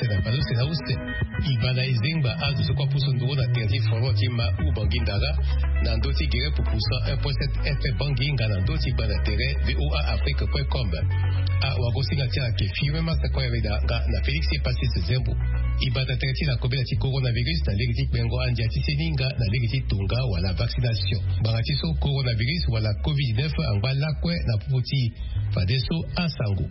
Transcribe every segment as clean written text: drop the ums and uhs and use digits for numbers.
na palo se na use ibana izengba azu so kwa puso ndo na terzi foro tima u bangindara na ndoti gere pour puso 1.7 F banginga na ndoti bana tere voaafrique.com a wagosinga tia ke firme masa kwa yeda na Felix Passé Zembo ibata terti na kobela ti coronavirus na legiti bengo andia ti seninga na legiti tunga wala vaccination bangati so coronavirus wala covid-19 angba lakwe na puti fadeso asango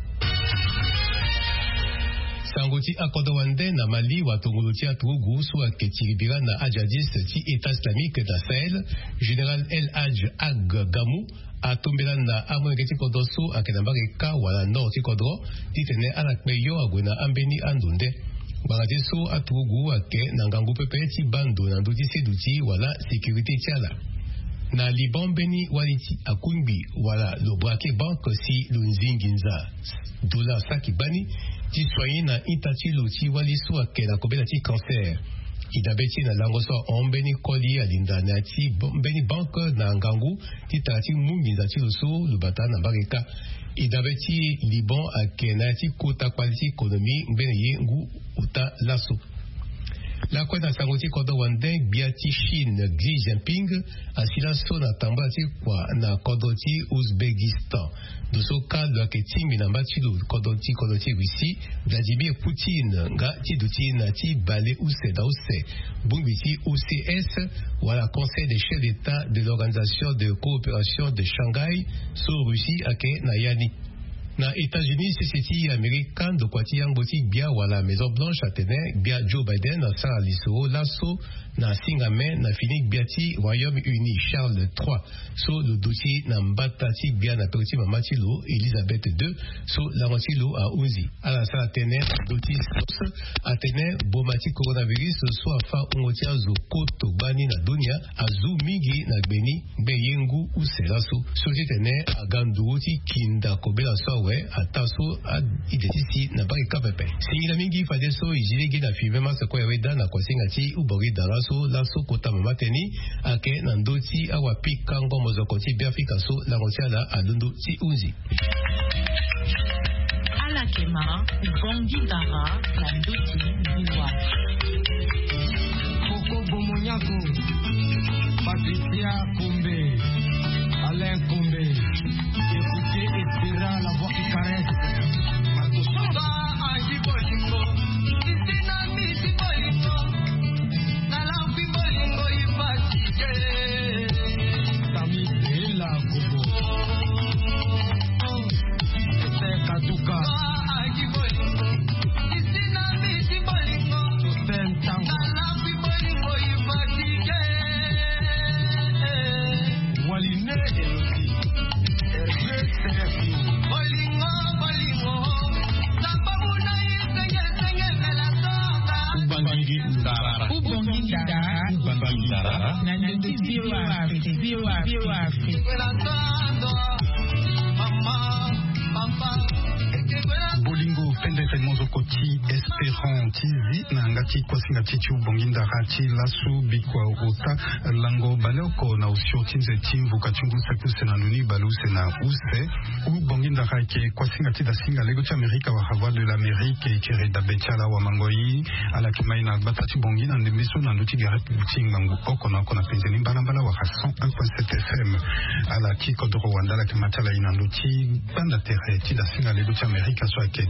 Sangoti akodowande na Mali watongoluti atugu soit ketiribira na Adjadis ti État islamique da Sahel Général El Hadj Ag Gamou atombela na amoneketi kodoso akenambareka wala nord ti kodro titene alakpeyo agwena ambeni andunde bangatiso atugu ake na ngangu pepe ti bando na nduti seduti wala sécurité tiala na Liban beni waliti akunbi wala lo brake banque si lunzinginza dola saki bani ti soigné na itati loti waliso ake na kobela ti cancer idabeti na langoso ombeni koli alinda na ti beni banque na ngangu ti tati munginza ti loso lubata na bareka idabeti Liban ake na ti kota kwaliti ekonomi mbene ye ngu uta laso la kwa na sangoti kodo wande biati Chine Xi Jinping asila so na tamba ti kwa na kodo ti Uzbekistan doso kadwa ke timi na mbatilu kodo ti Russie Vladimir Poutine nga ti duti na ti bale use da use bungbi ti OCS wala Conseil des chefs d'État de l'Organisation de coopération de Shanghai so Russie ake na yani na États-Unis CCT américain de kwati yangoti bia wala Maison Blanche atene bia Joe Biden na sa liso laso na Singame na finik biati Royaume-Uni Charles III so le dossier na mbatati bia na peti mamatilo Elizabeth II so la matilo a Uzi ala sa atene doti atene bomati coronavirus so afa ungoti azo koto bani na dunia azu mingi na gbeni beyengu uselaso so tene aganduoti kinda kobela so ataso idetisi na bari kapepe singila mingi fadeso ijilegi na fivema sako ya weda na kwasingati ubori dalaso laso kota mamateni ake na ndoti awapi kango mozokoti biafika so la rotiala alundu ti unzi ala kema ubongi dara la ndoti biwa Koko Bomonyako Patricia Kumbe Alain Kumbe écoutez Espera la voix qui caresse Makosoba Anji Bolingo Isina Misi Bolingo Nalampi Bolingo Ifatike Tami Bela Gobo Ese Katuka Anji Bolingo Isina Misi Bolingo Sosen Tango Nalampi Bolingo Ifatike Waline Eloti Bolingo pendete mozokoti espérant tizi na ngati kwasinga tichu bonginda rati lasu bikwa ota lango baloko na usio tinze timbu kachungu sakuse na nuni baluse na use u bonginda rake kwasinga tida singa lego cha Amerika wa hawa de l'Amérique kere da bechala wa mangoi ala kimaina batati bongina ndemiso na nduti garet butinga ngu oko na kona penzeni mbala wa 100.7 FM ala kiko do Rwanda la kimatala ina nduti banda tere tida singa lego cha Amerika so ke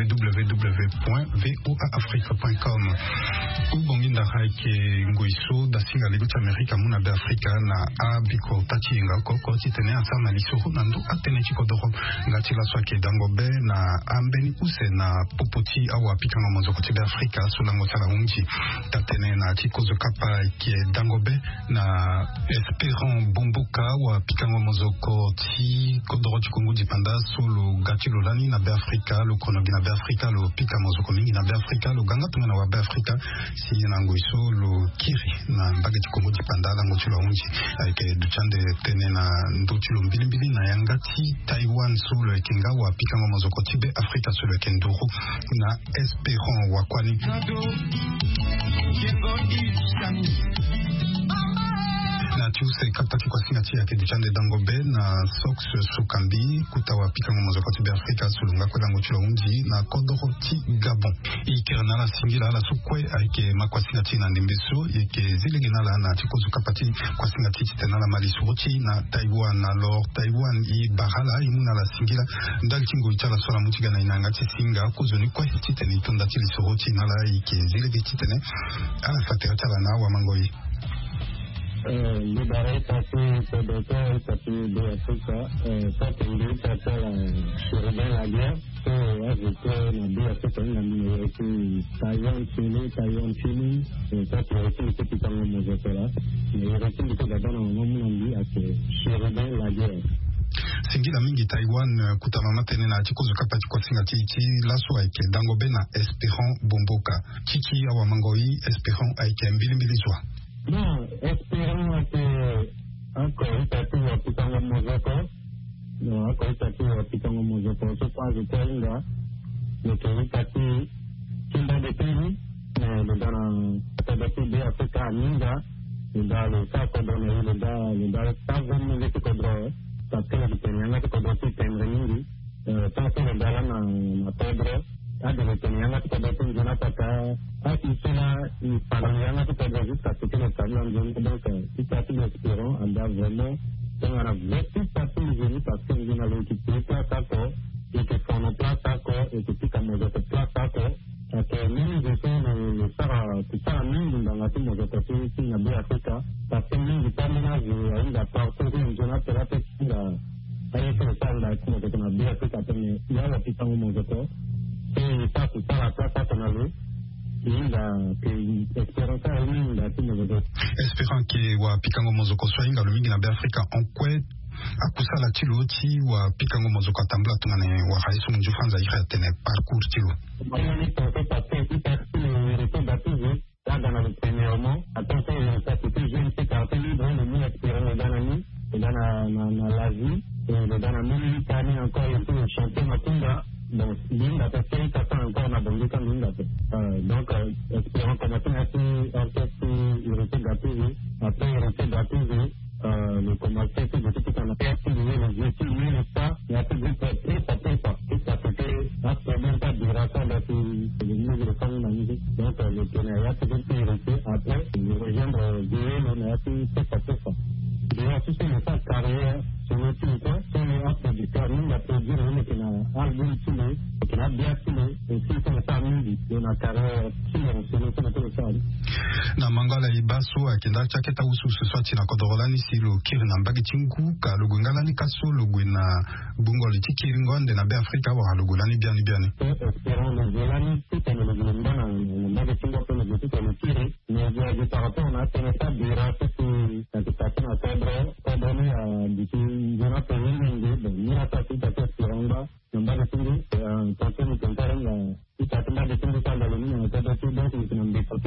www.voaafrique.com ubonginda hake ngoiso da singa lego cha Amerika muna be Afrika na abiko tachinga koko titene asana liso nando atene chiko do ngati la so ke dangobe na ambeni use na popoti awa pikanga mozo ko tibe Afrika so lango tala unji tatene na chiko zo kapa ke dangobe na espérant bomboka wa pikanga mozo ko ti kodoro chikungu dipanda so lo gati lo lani na be Afrika lo konogi na be Afrika lo pika mozo ko mingi na be Afrika lo ganga tunga na wa be Afrika si na ngoiso lo kiri na mbaga chikungu dipanda lango chulo unji ke duchande tene na ndochulo mbilimbili na yangati Taiwan so lo kenga wa pikanga mozo ko tibe Afrika so lo kendoro na espérant wa kwani na tiuse kaptaki kwa singa tia ke duchande dangobe na sox sukambi kutawa pika ngomozo kwa tibe Afrika sulunga kwa dango chula unji na kodoro ti Gabon ikerna la singila la sukwe aike makwa singa tina ndimbeso yeke zilegena la na tikozu kapati kwa singa titena la mali suruti na Taiwan alors Taiwan i bahala imuna la singila ndali tingo itala sola mutiga na inanga tisinga kuzoni kwa titeni tunda tili suruti na la ike zilege titene ala fatera tala na wa mangoi libérer passer PDK passer de Afrika ça tombe passer sur la guerre ajouter na de Afrika na minorité Taiwan Chili ça c'est aussi petit temps mozotera mais reste que d'abord on m'a dit à sur la guerre singila mingi Taiwan kutamama tene na chikozo kapati kwa singa chichi laso aike dangobe na Espérant Bomboka chichi awa mangoi Espérant aike mbili zwa. Non, Espérant que encore tatu wa pitango mozoko. Non, encore tatu wa pitango mozoko. Je crois que Tainga, le pays tatu kimba de pays, le dans la tête de Afrika ninga, le dans le cas qu'on donne le dans pas vraiment le kodro, parce que le Kenya que kodro c'est tendre tant que le dans la pedro ada le Kenya que kodro c'est jonataka il parle peut-être juste parce que le talent donc il s'appelle Espérant on a vraiment on a vécu passer les parce que nous avons équipé place à quoi et que font place à quoi et que tout comme nous avons place à quoi que nous faisons le faire tout ça même dans la team nous avons fait ici en Afrique parce que nous terminage il a partout une zone thérapeutique là et c'est ça là que nous avons bien Afrique mais il y a la petite en Mozoko et ça tout ça la place à qu'on avait Espérant que wa pikango mozoko swinga lumingi na Afrika onkwe akusala tiloti wa pikango mozoko atambla tungane wa haisu mjufanza tene parcours tilo. Donc, l'Inde a fait encore la bonne donc, espérons qu'on a fait hérité gâteau, après hérité gâteau, le commencer de tout ce qu'on a fait, les outils, le ça, il y a tout le ça fait pas. Tout ça fait absolument pas de duration de livres de famille dans la musique. Donc, le Kenya a tout hérité, après, il rejoindre Dieu, on a fait ça. D'ailleurs, si c'est une carrière, sur le territoire, sur le acte du carrière, il a produit une qui n'a argué Chile, qui n'a bien Chile, et si c'est une famille, il y a une carrière Chile, c'est le territoire. Na mangala ibaso akenda chaketa usu seswati na kodorolani si lo kiri na mbagi chinku ka lo ngala ni kaso lo gwena bungo li tikiri ngonde na be Afrika wa lo golani biani. Espérons le golani tout en le golanda na mbagi chinku ko le tout en kiri, mais je par rapport on a tenu ça dira c'est la station à Tondoni à d'ici zona Péringue de Mirata tout à fait Piranga mbagi chinku quand on compare la itatuma de chinku dans le ligne de tout donc nous n'avons pas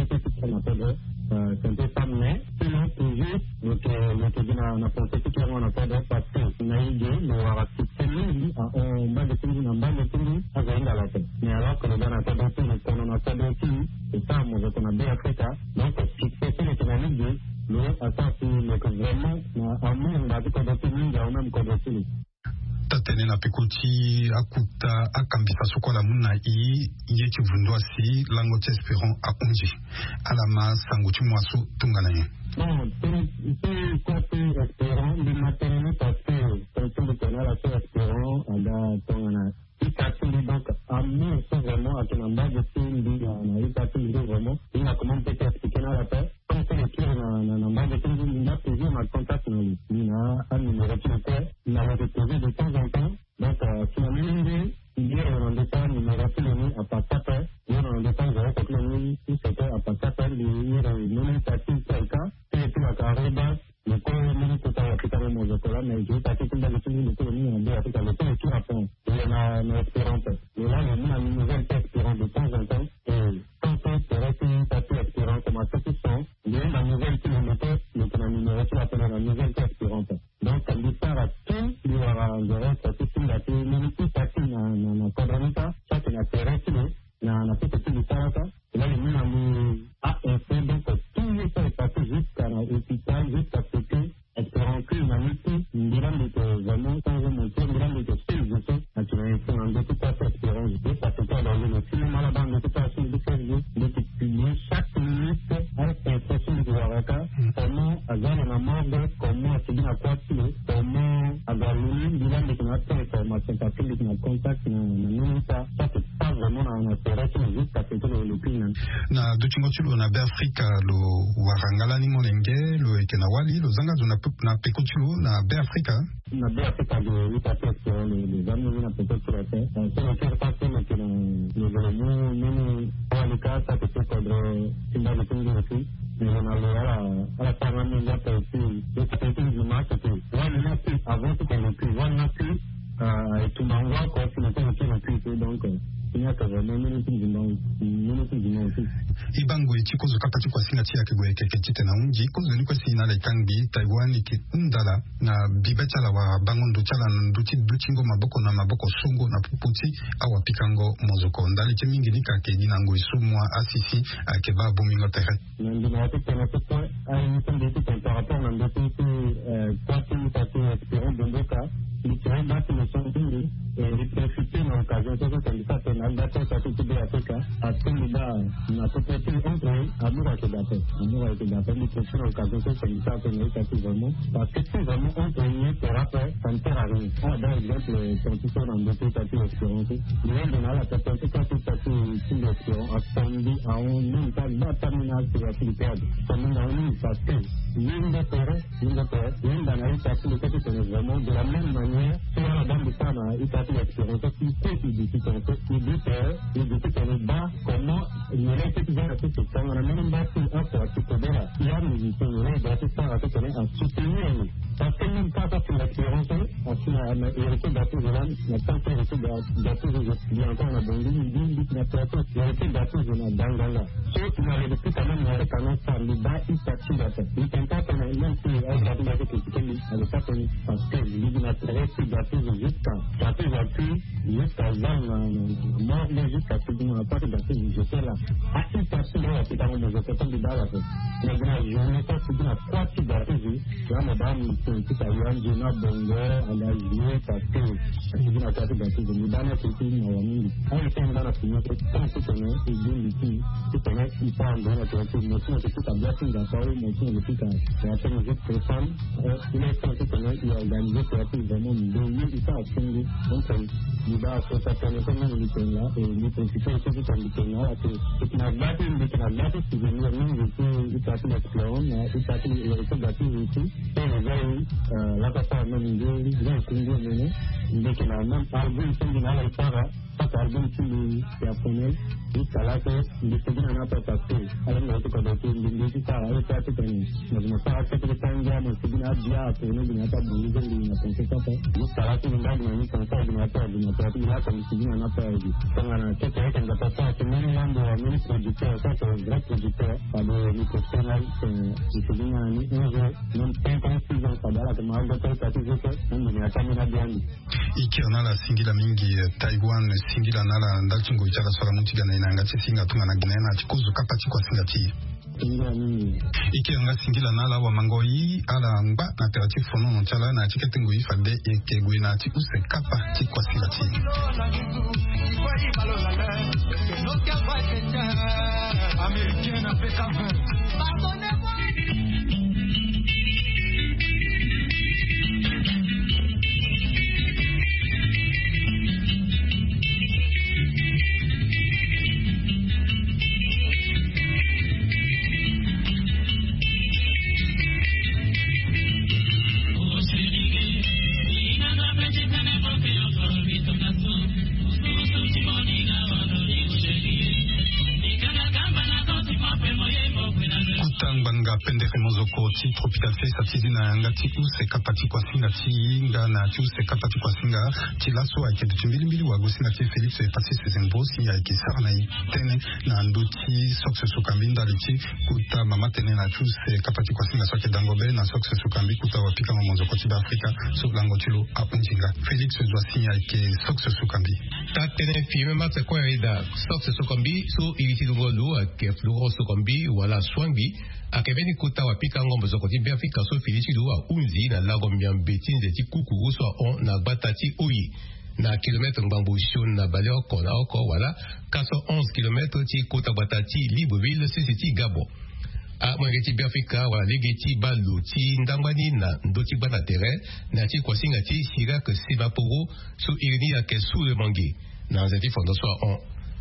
c'est mais sinon toujours le na pensé que on a pas parce que naïge le aura fixé en bas de tout en bas de tout avec la tête mais alors que le gars n'a pas de tout on a pas de tout c'est ça moi je connais bien Africa donc fixé sur le naïge le attends que vraiment à moi on a dit qu'on a tout mis on même qu'on a tout tatene na pekoti akuta akambisa sokola muna yeti vundwasi lango Espérant akunji alama sanguti mwaso tungana ye non c'est côté Espérant du matériel parce que quand on connaît la Espérant ada tongana ikatuli donc amour c'est vraiment à ton bas de tout na ikatuli vraiment il a comment peut expliquer na la paix comme c'est le kir na bas de tout il a toujours un contact na lui il a un numéro de téléphone il a déposé de temps en temps donc si on est il y a un détail numéro de téléphone à part il y a un détail de téléphone qui c'était à part il y a une nomination quelqu'un et puis la carrière le corps militaire tout à fait mozoko mais je pas tout dans le pays de colonie en Afrique le temps qui répond il y a une espérance et là il y a une nouvelle espérance de temps en temps et quand on se retrouve à espérance comme ça tout ça il y a une nouvelle kilomètre le numéro qui appelle la nouvelle espérance donc quand il part à tout il y aura un zéro ça c'est tout la communauté ça c'est na quadranita ça c'est la terrestre na petite distance et là il y a un donc tout le temps est passé jusqu'à l'hôpital jusqu'à ce que nan na duchingo chulo na be Afrika lo warangala ni molenge lo ekenawali lo zanga na peko chulo na be Afrika na be Afrika de itateso les amis na peko chulo c'est le faire passer que nous venons au cas ça peut être sinda le tungu aussi mais on a la parole là pour aussi le côté du match c'est avant qu'on le puisse voir na plus tout m'envoie quoi c'est le temps donc ibango ichikozo kapati kwa singa chia kegwe kekechite na unji kozo ni kwa sina la ikangi Taiwan iki undala na bibechala wa bangondo chala duchingo maboko na maboko sungo na puputi awa pikango mozoko ndali chemingi nika ke dinango isumwa asisi akeba bumingo tere ndina watu tena kwa ai mtendeti kwa rapport na ndoto kwa timu tatu espérons bondoka littéralement basi le sondiri et profiter de l'occasion de ce ça c'est un date ça tout de Afrique à tout le bas na tout petit entre amour avec date le profiter de l'occasion de ça c'est vraiment parce que c'est vraiment un premier pour après ça ne sert à rien par exemple quand tu sors dans d'autres tapis espérance il y a la personne qui tapis sur l'espérance à samedi à un même pas terminal sur la Philippine ça nous donne parce que l'une des terres l'une dans la tapis le côté c'est vraiment de la même manière sur la bande de ça il tapis l'espérance il peut il dit qu'on est bas comment il est que tu vas tout ça on a même bas sur un pour tu peux voir il y a une mission il est bâti ça à tout à soutenir parce que même pas sur l'espérance on a hérité d'atouts de l'âme la santé hérité d'atouts il y a encore un bon il dit qu'il n'a pas tout hérité d'atouts de la dangala sauf qu'il avait depuis quand même avec un enfant le bas il s'attire d'atouts il tente pas qu'on a même si il a été avec le petit avec ça parce que il n'a pas hérité d'atouts jusqu'à 20 moi jusqu'à ce moment pas de j'étais là à une personne là qui dans le j'étais comme dans la mais je n'ai pas subi la partie d'arriver là madame tout à l'heure je n'ai bongo à la journée parce que je n'ai pas de je me donne tout à une dans la finale tout connaît et bien ici tout connaît il parle dans la théâtre mais c'est tout à bien tout dans ça mais c'est le tout à la télé je femme il est tout connaît il a organisé théâtre vraiment de il pas attendu donc il va faire ça comme il est là et il profite aussi du temps du là c'est une adapte qui vient même il passe l'exploration il passe le résultat ici et la personne même il est conduit il est là même par une semaine à la faire ça album qui est appelé jusqu'à là que il est bien à pas passer alors on peut pas il dit ça il fait tout mais je me pas accepter le temps mais c'est bien à dire que nous n'a pas besoin de penser ça jusqu'à là que nous avons comme ça il n'a pas il a comme si il n'a pas dit on a quelqu'un qui n'a pas ça c'est même un producteur ça c'est un vrai producteur par le microphone c'est bien un jour même 56 ans ça là que mal de temps ça toujours on n'a pas mis bien ikiona la singila mingi Taiwan singila nala ndachingo ichaka swala mutiga na inanga chisinga tunga na ginena chikuzu kapati kwa singati ikianga singila nala wa mangoi ala ngba na terati fono nchala na chiketengo ifade ekegwe na chikuse kapa chikwa singati américaine avec un pardonnez-moi. Pendeke mozoko ti tropical face atidi na ngati use kapati kwa singa ti nga na ti use kapati kwa singa ti laso ake de mbili wa gosinga ti Felix e pasi se zembosi ya ke sarna tene na nduti sokse sukambinda liti kuta mama tene na ti use kapati kwa singa soke dangobe na sokse sukambi kuta wapika mozoko ti Afrika so lango tilo apunjinga Felix doit signer ke sokse sukambi ta tene filme matse kwa ida sokse sukambi so iliti dungolo ke floro sukambi wala swambi akebeni kuta wapika ngombo zokoti Afrika so Filichi luwa unzi na lago mbiambeti nzeti kuku so on na batati oyi na kilometre mbambusho na bale oko na oko wala 411 km ti kuta batati Libreville sisiti Gabo a mwengeti Afrika wala legeti balu ti ndangwani na ndoti bana terrain na ti kwasinga ti Sirak Sibaporo so irini ya ke sous le mangi na nzeti fondo so on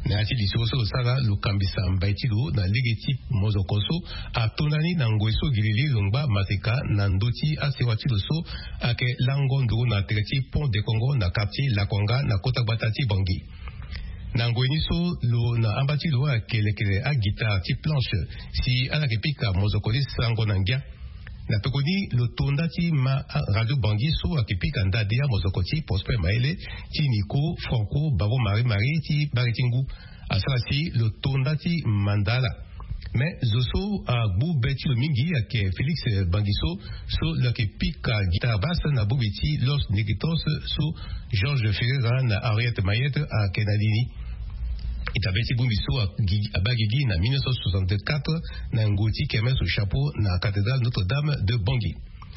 na ati lisoso sala lukambisa mbaitilu na ligeti mozokoso atonani na ngweso gilili longba maseka na ndoti asewati loso ake langondo na tereti pont de Congo na quartier La Conga na kota batati bangi na ngweniso lo na ambati lo akelekele a guitare ti planche si ala kepika mozokoli sango na ngia na pekoni lo tondati ma radio bangi so akipika ndadia mozokoti Prosper Maele ti Nico Franco Babo Marie ti Baritingu asalasi lo tondati mandala mais zoso a bu beti lo mingi ake Félix Bangiso so la kepika guitare basse na bubiti Los Nikitos so Georges Ferreira na Henriette Mayette a Kenadini itabeti bumbiso a Bagigi na 1964 na ngoti kemes au chapeau na cathédrale Notre-Dame de Bangui.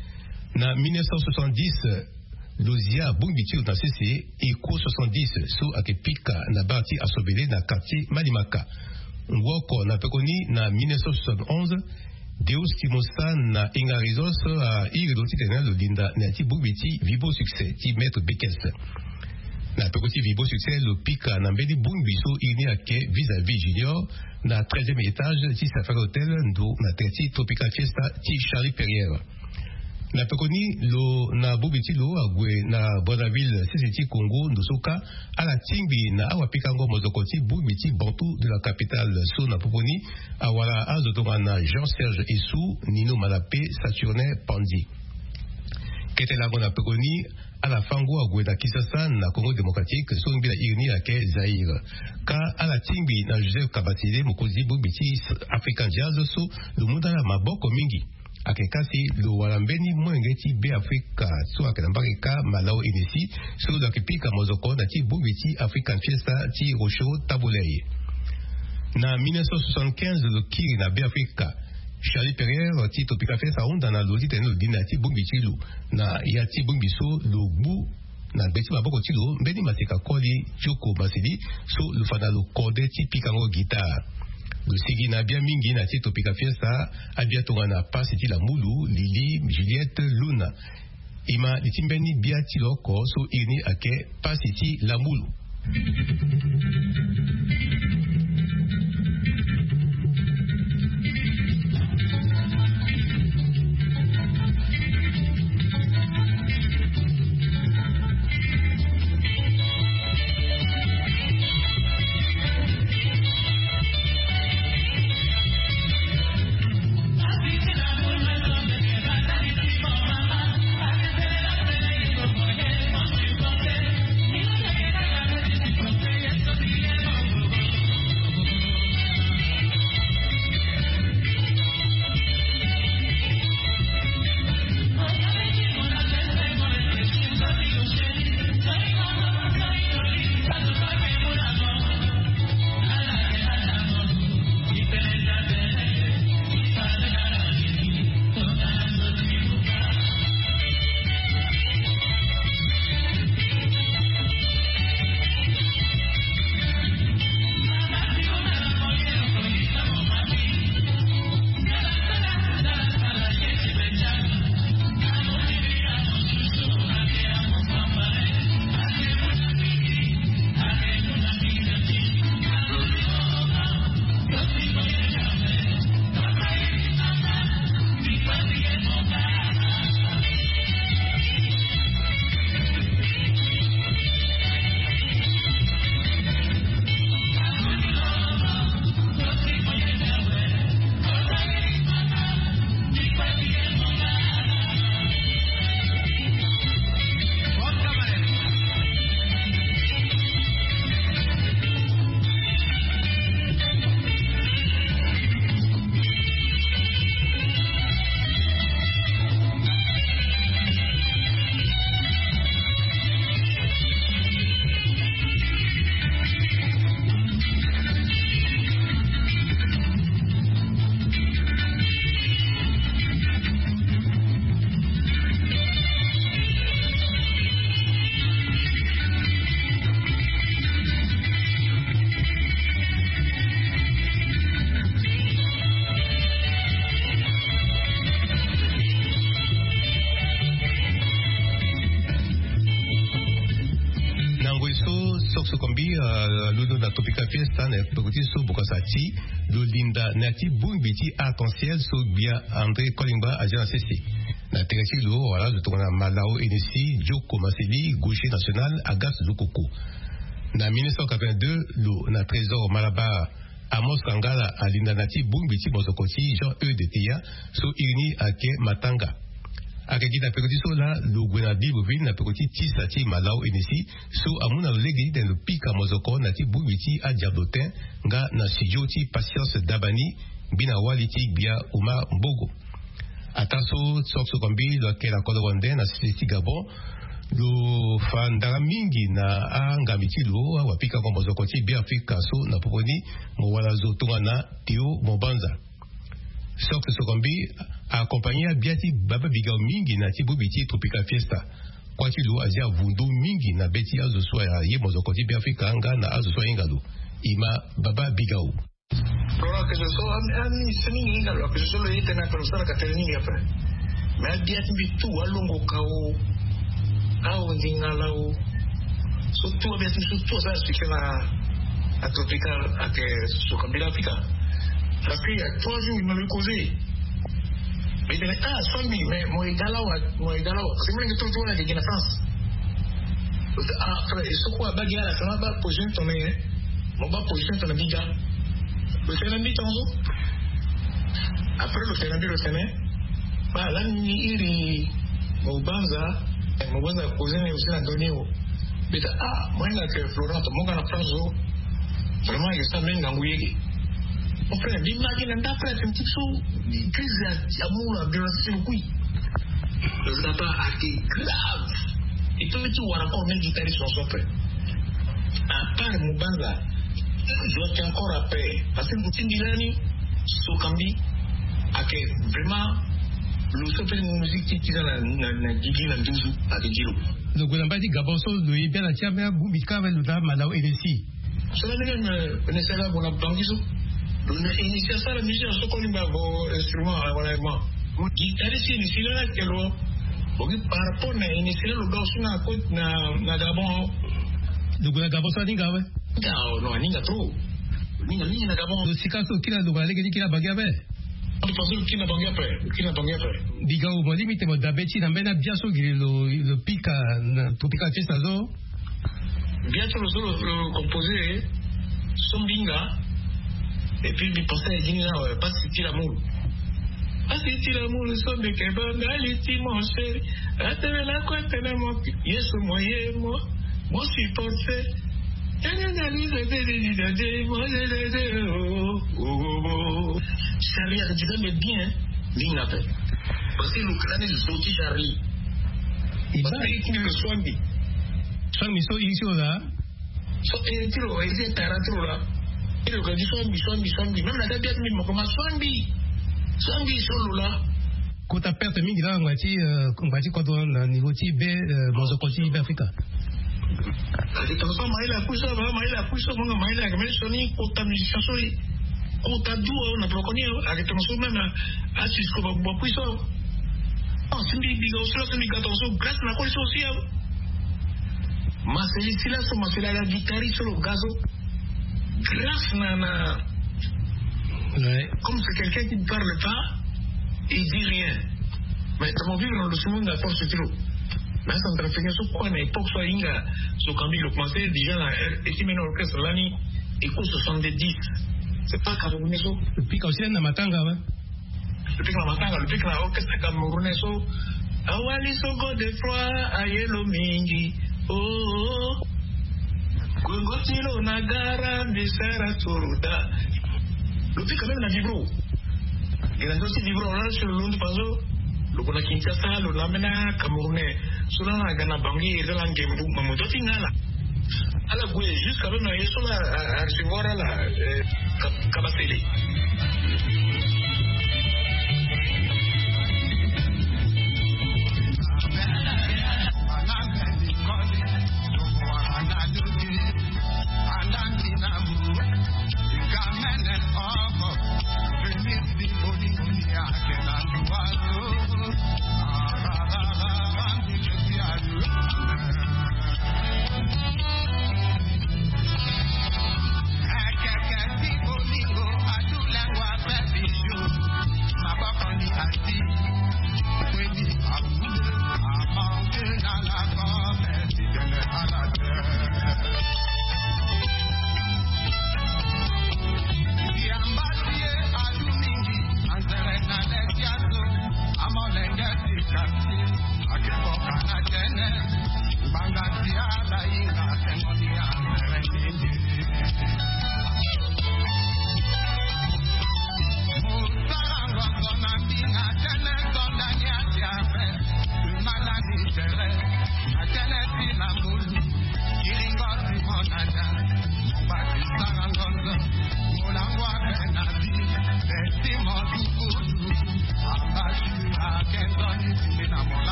Na 1970 lozia bumbiti na CC Eco 70 so akepika na bati asobele na quartier Malimaka. Ngwoko na pekoni na 1971 Deus Timosa na Ingarizos a iridoti tena lolinda na ti bumbiti Vibo Succès ti Maître Bekes. Na pekoti Vibo Succès lo pika na mbedi bumbiso ini ake vis-à-vis Junior na 13e étage ti Safari Hotel ndo na terti Tropical Fiesta ti Charlie Perrière. Na pekoni lo na bubiti lo agwe na Brazzaville CCT Congo ndo soka ala tingbi na awa pikango mozokoti bubiti Bantu de la capitale so na poponi awala azotonga na Jean-Serge Essou Nino Malapé Saturnin Pandi. Kete lango na pekoni ala fango agwe na Kisasa na Congo démocratique so ngila irni ake Zaire ka ala tingbi na Joseph Kabatile mokozi bubiti African Jazz so lo mundala maboko mingi ake kasi lo walambeni mwengeti be Afrika so ake nambaka Malao Inesi so da kipika mozoko na ti bubiti African Fiesta ti Rocho Tabulei. Na 1975 lo kiri na be Afrika Charlie Perrière ti Tropical Fiesta onda na lozi teno dina ti bubiti lu na ya ti bumbiso lo bu na beti maboko ti lo mbeni masika koli Choko Masidi so lo fana lo kode ti pikango guitare. Lusigi na bia mingi na ti Tropical Fiesta abia tonga na pasi ti la mulu Lili Juliette Luna ima litimbeni bia ti loko so ini ake pasi ti la mulu. Yes, Ludo na Tropical Fiesta na Pekuti so Bokasati, Lulinda Nati Bumbiti Arc-en-Ciel so Bia André Kolimba Agent CC. Na Teresi Lo, voilà, le tournoi Malao Enessi, Joko Maseli, Gaucher National, Agas Zokoko. Na 1982, lo na Trésor Malabar, Amos Kangala, Alinda Nati Bumbiti Mozokoti, Jean-E de Tia, so Irini Ake Matanga. Akeki na Pekuti so la, lo Gwenabi Bovin na Pekuti Tisati Malao Enessi, so Amuna Legli den le Pika Mozoko Nati Bumbiti a Diablotin, nga na Sijoti Patience Dabani, Bina Waliti Bia Uma Mbogo. Ataso Tsokso Kambi, lo Kela Kodowande na Sisi Gabon, lo Fandara Mingi na Angamiti lo, Wapika Mozokoti Bia Afrika so na Poponi, Mwala Zotunga na Tio Mobanza. Tsokso Kambi, accompagné à Biati Baba Bigao Mingi na Tibubiti Tropical Fiesta. Kwa lo Azia Vundu Mingi na Beti Azo Soya Ye Mozokoti Bia Afrika Anga na Azo Soya Ingalo. Ima Baba Bigao. Però che so anni sini ingalo che solo ite na per stare caterni après. Ma Biati bitu alongo kao au ndingalao. So tu Biati so tu sa sikela a Tropical a que so Kambila Afrika. Parce qu'il y a 3 jours, il m'avait causé. Mais il dit, Swami, mais moi, Galao, c'est moi qui trouve tout là, qui est en France. Après, ce quoi, Bagia, ça m'a pas posé ton nez, mon bas posé ton biga. Le Sénat, après le Sénat, bah, là, il mon banza posé aussi la donnée. Mais moi, il a que Florent, mon gars, la France, vraiment, il s'est même engouillé. Mon frère, imagine un après un petit saut, une crise d'amour, de violence, le couille. Le tabac a été grave. Et tout le monde a encore même guitariste sur son frère. À part Moubanza, je dois encore après. Parce que Moutin Dilani, Sokambi, a vraiment le soft de musique qui est dans la Gigi, dans 12 à Giro. Le gouvernement dit Gabonso, le bien la Tiamia, Boumika, le Malao Enessi. Cela n'est pas nécessaire pour la banque. Initier ça la musique à ce qu'on y va vos instruments voilà moi guitariste ici là que lo bogi par rapport à initier le gars sur la côte na Gabon le Gabon ça ninga ouais non ninga trop ninga na Gabon le sikaso kila do balé kila bagabe on pense kila bagabe diga o modi mite mo dabeti na bena biaso le pika tropical fiesta zo biaso le solo composé sombinga. Et puis il pensait à dire pas si l'amour. Pas si l'amour, le son de Kebanga, les mon chéri. Attends la quoi, t'es mon yes, moi, suis porté. Charlie a dit mais bien, ligne après. Parce que le crâne est sorti Charlie. Il va écrire le Swami. Swami, so ici là. So il tiro, il est tarantro là. Le gars dit Swambi, même la date même comment Swambi solo là. Quand tu perds mingi là, on va dire quand on a niveau type Mozokoti Africa. C'est comme ça, maïla couche, mon maïla, comme je dis, quand tu musicien soli, quand tu dou, on a pas connu, avec ton son même, à ce qu'on va boire puissant. Ah, c'est une bigo, c'est une bigo, grâce à la coalition aussi. Ma c'est ici là, c'est la guitariste sur le gazo. Grâce à comme c'est quelqu'un qui ne parle pas, il dit rien. Mais comment vivre dans le monde à force de trop. Mais ça me fait que quoi, mais pour soi, Inga, ce qu'on dit, le commencé, déjà, et si maintenant l'orchestre l'année, écoute 70. C'est pas camerounais. Le pic aussi, c'est Matanga, ouais. Le pic la Matanga, le pic la orchestre camerounais. Awali Sogo de Froid, Ayelo Mingi, oh. Gongotilo Nagara, Misera Turuda. Le pic quand même la vibro. Il a aussi vibro là sur le long du paso. Le Kona Kinshasa, le Lamena, Camerounais. Sur la Gana Bangi et la Ngembu, Mamodoti Nala. À la Goué, jusqu'à même, il y a sur la recevoir à la Kabasele.